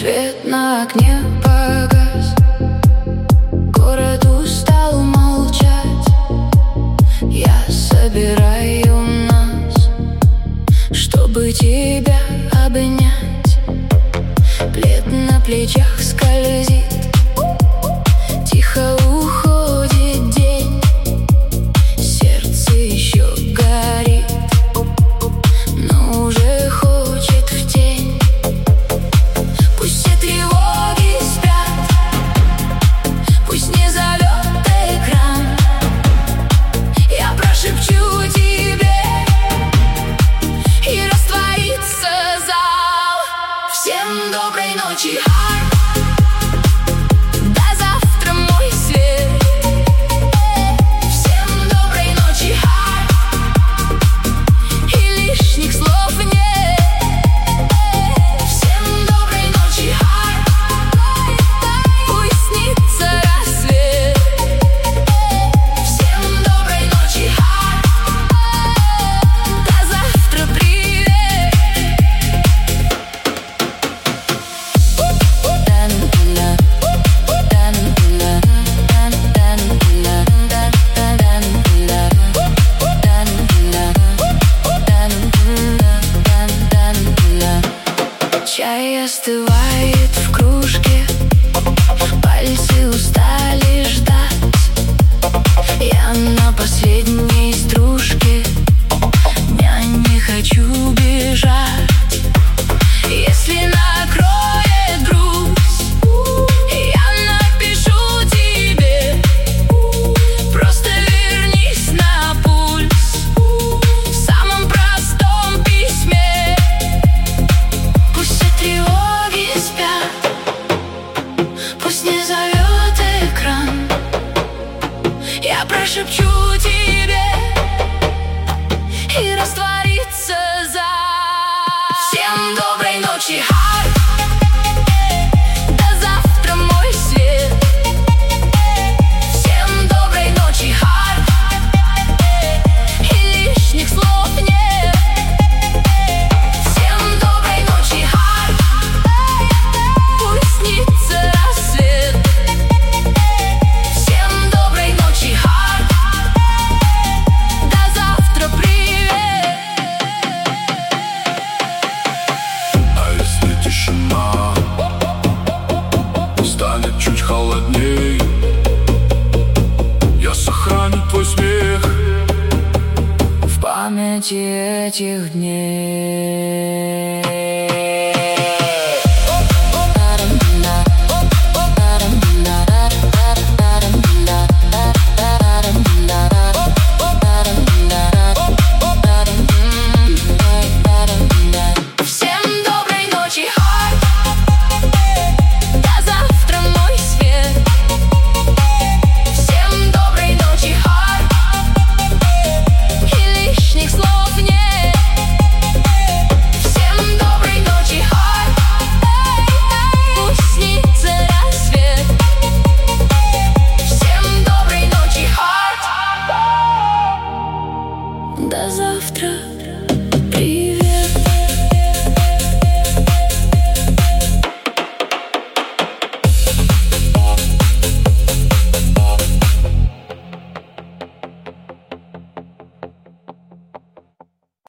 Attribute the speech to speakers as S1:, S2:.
S1: Свет на окне погас, город устал молчать. Я собираю нас, чтобы тебя обнять. Плед на плечах скользит, тихо уходит день. Сердце еще горит, но уже хочет в тень. Пусть все тревоги спят, пусть не зовет экран. Я прошепчу тебе, и растворится зал. Всем доброй ночи. Чай остывает в кружке, пальцы устали ждать. Я на последней стружке, я не хочу бежать. Если накроет грусть, я напишу тебе. Просто вернись на пульс в самом простом письме. Пусть все тревоги спят, пусть не зовет экран. Я прошепчу тебе, и растворится за. Всем доброй ночи. До завтра, мой свет. Всем доброй ночи. И лишних слов нет. Всем доброй ночи. Пусть снится рассвет. Всем доброй ночи. До завтра, привет.
S2: А если тишина станет чуть холодней, я сохраню твой смех
S1: В памяти этих дней.